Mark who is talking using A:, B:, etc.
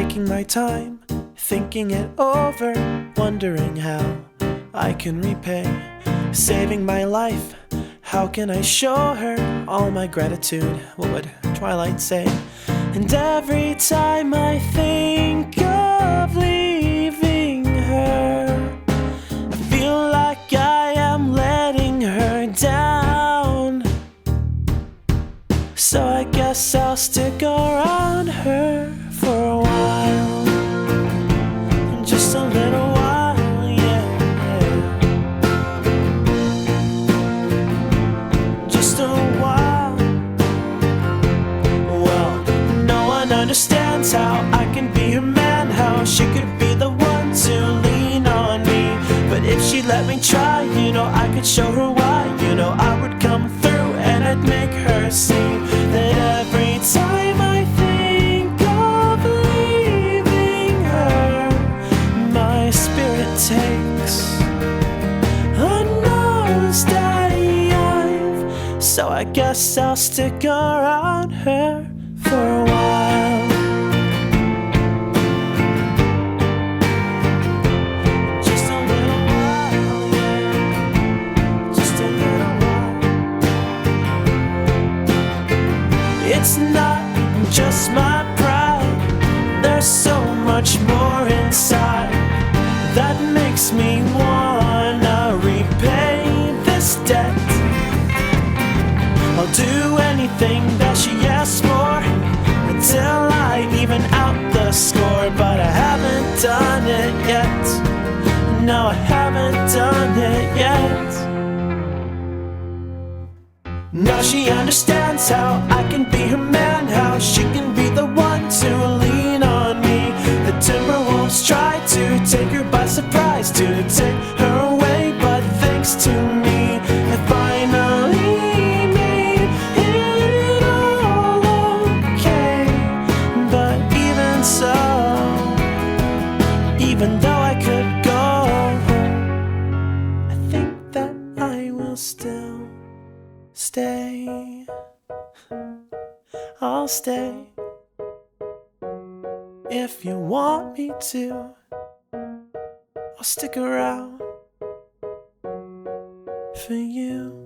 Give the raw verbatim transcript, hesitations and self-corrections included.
A: taking my time, thinking it over, wondering how I can repay. Saving my life, how can I show her all my gratitude? What would Twilight say? And every time I think of leaving her, I feel like I am letting her down. So I guess I'll stick around her for a while, just a little while, yeah, yeah. Just a while. Well, no one understands how I can be her man, how she could be the one to lean on me. But if she let me try, you know I could show her why. You know I would come through and I'd make her see that every time I think of leaving her, my spirit takes a nosedive. So I guess I'll stick around her for a while. Just a little while, yeah. Just a little while. It's not just my pride, there's so much more inside that makes me wanna repay this debt. I'll do anything that she asks for until I even out the score. But I haven't done it yet. No, I haven't done it yet. Now she understands how I can be her man, how she can be the one to lean on me. The Timberwolves try to take her by surprise, to take her away, but thanks to me, I finally made it all okay. But even so, even though I could go, I think that I will still stay. I'll stay if you want me to. I'll stick around for you.